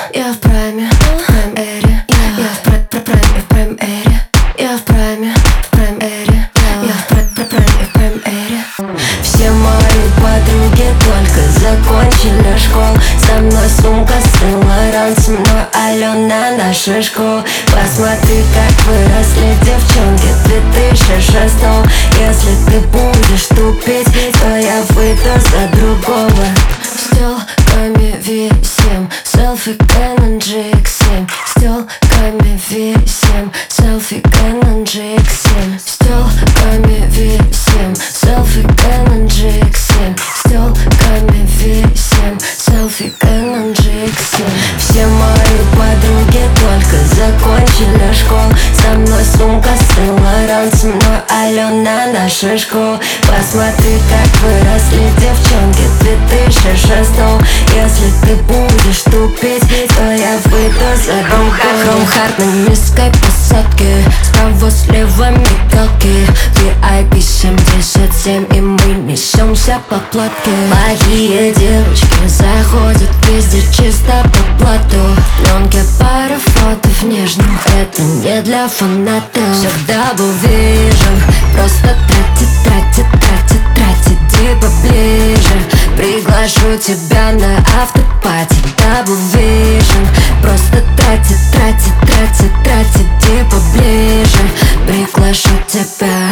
Я в прайме, в прайм-эре. Я в прайме, в прайм-эре. Я в прайме, в прайм-эре. Я в прайме, в прайм-эре. Все мои подруги только закончили школу. Со мной сумка Сен-Лоран, со мной Алена, наша школа. Посмотри, как выросли девчонки 2006. Если ты будешь тупить, то я выйду за другого. С телками V7, селфи Canon GX7. С телками V7, селфи Canon GX7. С телками V7, селфи Canon GX7. С телками V7, селфи Canon GX7. Все мои подруги только закончили школу. Со мной сумка Сен-Лоран, со мной Алена, наша школа. Посмотри, как выросли девчонки 2006. Если ты будешь тупить, то я выйду за другого. Хромхард на низкой посадке, справа слева мигалки. VIP 77, и мы несемся по платке. Плохие девочки заходят везде чисто по блату. Пленки, пара фото в нежном, это не для фанатов. Все в Double Vision, просто тратит. Иди поближе, приглашу тебя на автопати. Double Vision, просто тратит. Иди поближе, приглашу тебя.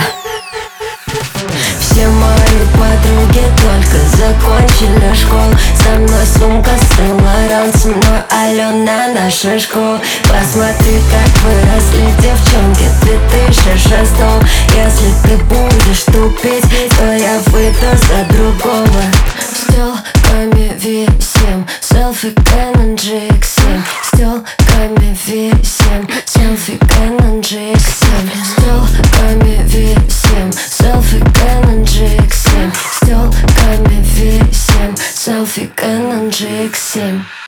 Все мои подруги только закончили школу. Со мной сумка Сен-Лоран, со мной Алена, наша школа. Посмотри, как выросли девчонки 2006. Если ты будешь тупить, то я выйду за другого. С телками V7, селфи Canon GX7. С телками V7, селфи Canon GX7. С телками V7, селфи Canon GX7. С телками V7, селфи Canon GX7.